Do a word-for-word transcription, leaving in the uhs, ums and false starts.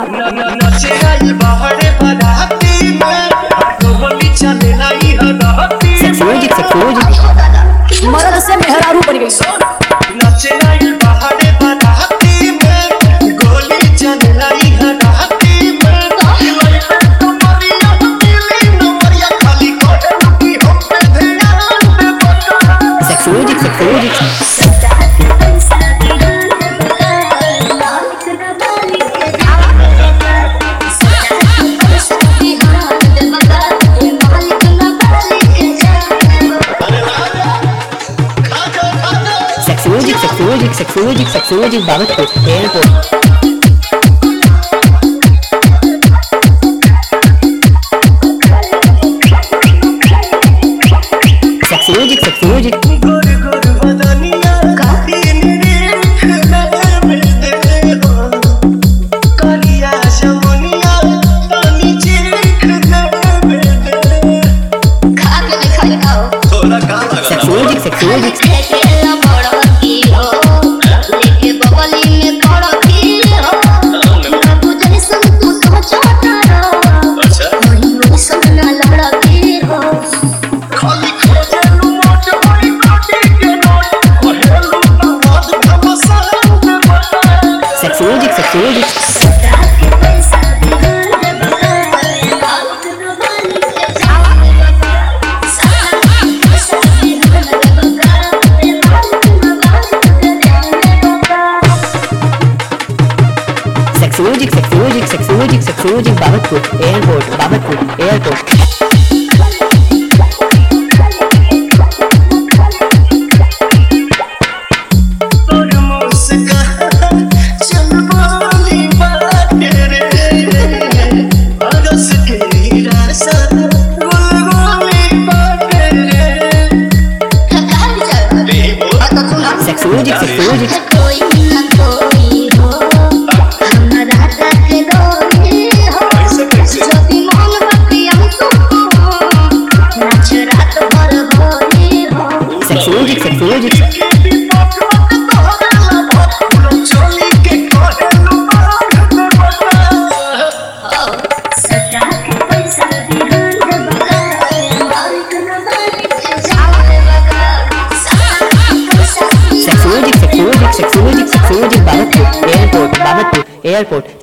सेक्सोलॉजिक सेक्सोलॉजिक मर्द से मेहरारू बन गई। सेक्सोलॉजिक सेक्सोलॉजिक सेक्सोलॉजिक सेक्सोलॉजिक सेक्सोलॉजिक बाबतपुर एयरपोर्ट। सेक्सोलॉजिक सेक्सोलॉजिक सेक्सोलॉजिक सेक्सोलॉजिक सेक्सोलॉजिक सेक्सोलॉजिक सेक्सोलॉजिक सेक्सोलॉजिक सेक्सोलॉजिक सेक्सोलॉजिक बाबतपुर एयरपोर्ट बाबतपुर एयरपोर्ट। सेक्सोलॉजिक सेक्सोलॉजिक सेक्सोलॉजिक सेक्सोलॉजिक सेक्सोलॉजिक सेक्सोलॉजिक सेक्सोलॉजिक सेक्सोलॉजिक बाबतपुर एयरपोर्ट बाबतपुर एयरपोर्ट।